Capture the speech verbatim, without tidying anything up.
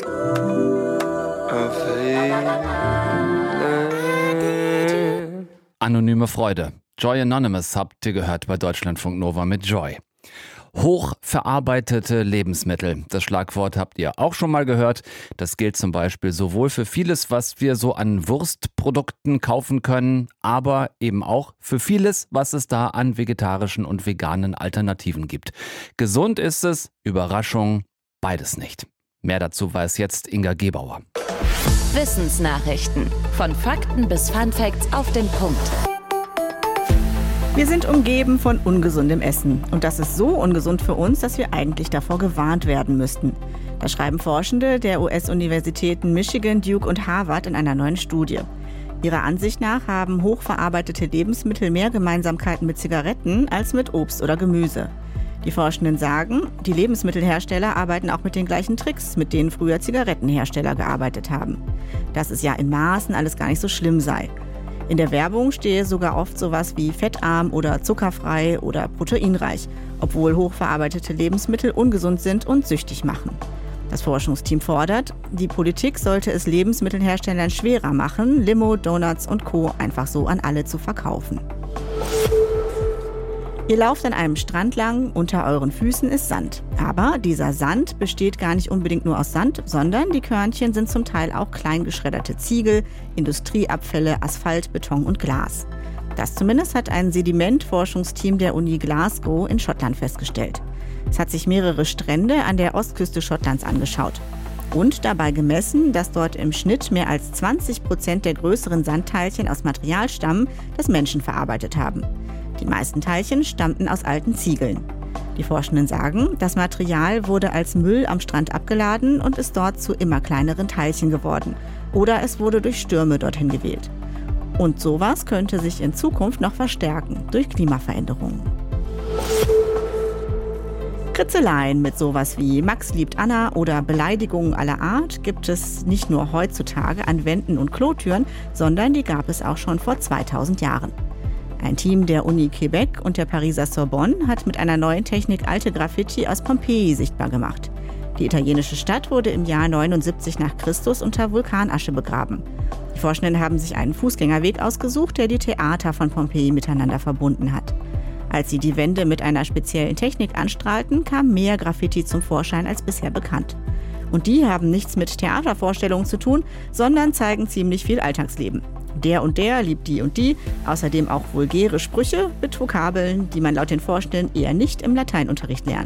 Anonyme Freude. Joy Anonymous habt ihr gehört bei Deutschlandfunk Nova mit Joy. Hochverarbeitete Lebensmittel. Das Schlagwort habt ihr auch schon mal gehört. Das gilt zum Beispiel sowohl für vieles, was wir so an Wurstprodukten kaufen können, aber eben auch für vieles, was es da an vegetarischen und veganen Alternativen gibt. Gesund ist es, Überraschung, beides nicht. Mehr dazu weiß jetzt Inga Gebauer. Wissensnachrichten. Von Fakten bis Funfacts auf den Punkt. Wir sind umgeben von ungesundem Essen. Und das ist so ungesund für uns, dass wir eigentlich davor gewarnt werden müssten. Das schreiben Forschende der U S-Universitäten Michigan, Duke und Harvard in einer neuen Studie. Ihrer Ansicht nach haben hochverarbeitete Lebensmittel mehr Gemeinsamkeiten mit Zigaretten als mit Obst oder Gemüse. Die Forschenden sagen, die Lebensmittelhersteller arbeiten auch mit den gleichen Tricks, mit denen früher Zigarettenhersteller gearbeitet haben. Dass es ja in Maßen alles gar nicht so schlimm sei. In der Werbung stehe sogar oft sowas wie fettarm oder zuckerfrei oder proteinreich, obwohl hochverarbeitete Lebensmittel ungesund sind und süchtig machen. Das Forschungsteam fordert, die Politik sollte es Lebensmittelherstellern schwerer machen, Limo, Donuts und Co. einfach so an alle zu verkaufen. Ihr lauft an einem Strand lang, unter euren Füßen ist Sand. Aber dieser Sand besteht gar nicht unbedingt nur aus Sand, sondern die Körnchen sind zum Teil auch klein geschredderte Ziegel, Industrieabfälle, Asphalt, Beton und Glas. Das zumindest hat ein Sedimentforschungsteam der Uni Glasgow in Schottland festgestellt. Es hat sich mehrere Strände an der Ostküste Schottlands angeschaut und dabei gemessen, dass dort im Schnitt mehr als zwanzig Prozent der größeren Sandteilchen aus Material stammen, das Menschen verarbeitet haben. Die meisten Teilchen stammten aus alten Ziegeln. Die Forschenden sagen, das Material wurde als Müll am Strand abgeladen und ist dort zu immer kleineren Teilchen geworden. Oder es wurde durch Stürme dorthin geweht. Und sowas könnte sich in Zukunft noch verstärken durch Klimaveränderungen. Kritzeleien mit sowas wie Max liebt Anna oder Beleidigungen aller Art gibt es nicht nur heutzutage an Wänden und Klotüren, sondern die gab es auch schon vor zweitausend Jahren. Ein Team der Uni Quebec und der Pariser Sorbonne hat mit einer neuen Technik alte Graffiti aus Pompeji sichtbar gemacht. Die italienische Stadt wurde im Jahr neunundsiebzig nach Christus unter Vulkanasche begraben. Die Forschenden haben sich einen Fußgängerweg ausgesucht, der die Theater von Pompeji miteinander verbunden hat. Als sie die Wände mit einer speziellen Technik anstrahlten, kam mehr Graffiti zum Vorschein als bisher bekannt. Und die haben nichts mit Theatervorstellungen zu tun, sondern zeigen ziemlich viel Alltagsleben. Der und der liebt die und die, außerdem auch vulgäre Sprüche mit Vokabeln, die man laut den Forschenden eher nicht im Lateinunterricht lernt.